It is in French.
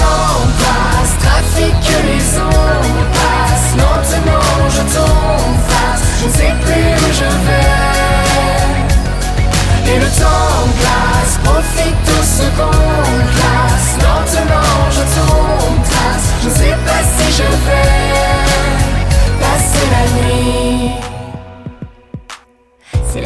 temps passe, trafique que les ondes passent. Lentement je tombe face, je ne sais